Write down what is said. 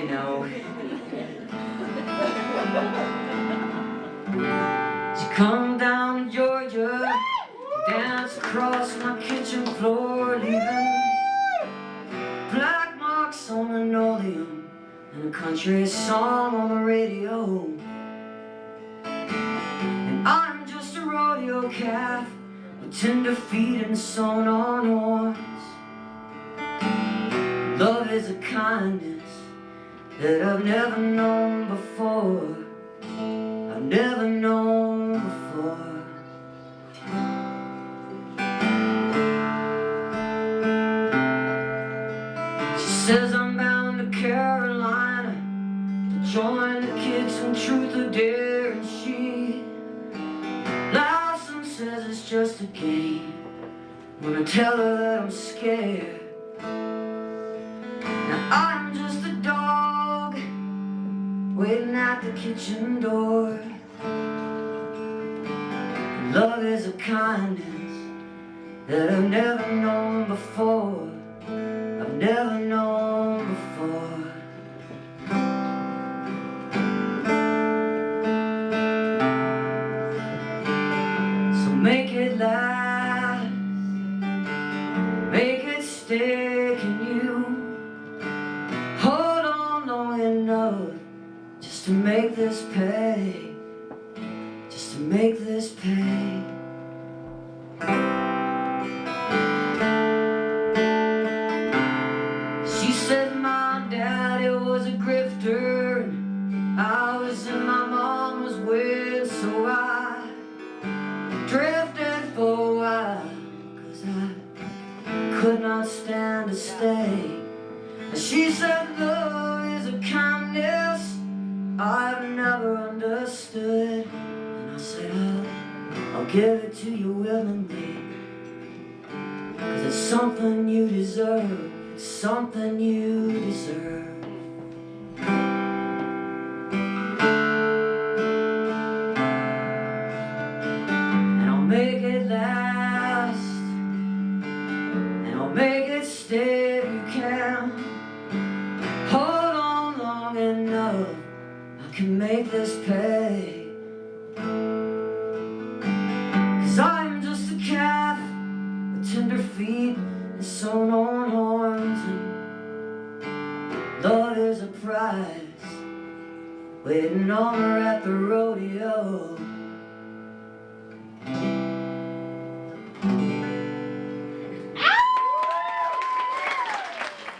you know. She come down to Georgia, dance across my kitchen floor, leaving black marks on linoleum and a country song on the radio. And I'm just a rodeo calf with tender feet and sewn on horns. Love is a kindness that I've never known before. I've never known before. She says I'm bound to Carolina to join the kids from Truth or Dare, and she laughs and says it's just a game when I tell her that I'm scared. Now I'm just a dog waiting at the kitchen door. Love is a kindness that I've never known before. I've never known before. So make it last, make it stay. Can you hold on long enough just to make this pay? Just to make this pay. She said my daddy was a grifter and I was in my mama's way, so I drifted for a while, 'cause I could not stand to stay. And she said love is a kindness I've never understood. And I said I'll give it to you willingly, 'cause it's something you deserve. It's something you deserve. And I'll make it last, and I'll make it stay if you can. Hold on long enough, I can make this pay. 'Cause I'm just a calf with tender feet and sewn on horns, and love is a prize waiting on her at the rodeo.